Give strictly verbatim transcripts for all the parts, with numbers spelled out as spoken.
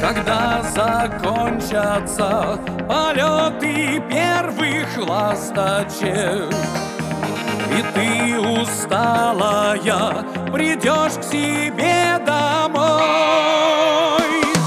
Когда закончатся полеты первых ласточек, и ты усталая придешь к себе домой,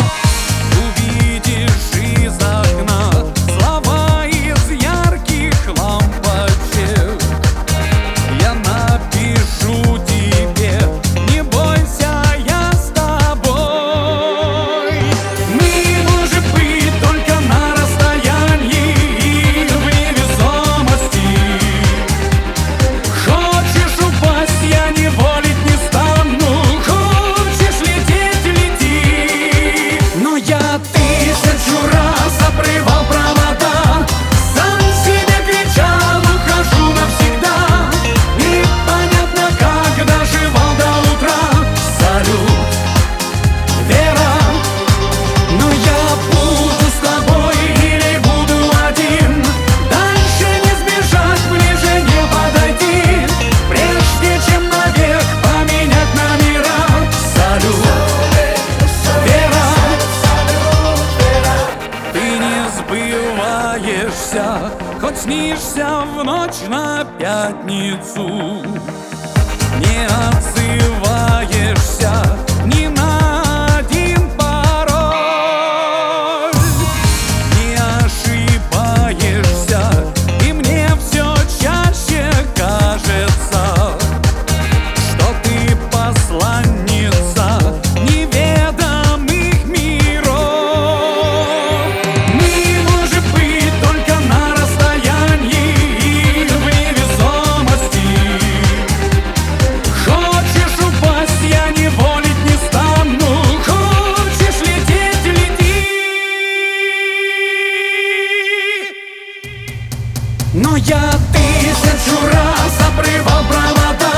увидишь из окна слова из ярких лампочек. Я напишу тебе: не бойся, я с тобой. Мы, может быть, только на расстоянии и в невесомости. Хочешь упасть, я не волить не стану. Хочешь лететь — лети. Но я тысячу раз обрывал провода, сам себе кричал: ухожу навсегда. Непонятно, как доживал до утра. Салют, Вера. Но я буду с тобой или буду один. Дальше не сбежать, ближе не подойти, прежде чем навек поменять номера. Салют, Вера. Ты не сбываешься, хоть снишься в ночь на пятницу. Не отзываешься ни на один пароль. Не ошибаешься, и мне все чаще кажется, что ты посланница неведомых миров. Мы, может быть, только на расстоянии и в невесомости. Хочешь упасть, я не волить не стану. Хочешь лететь — лети. Но я тысячу раз обрывал провода,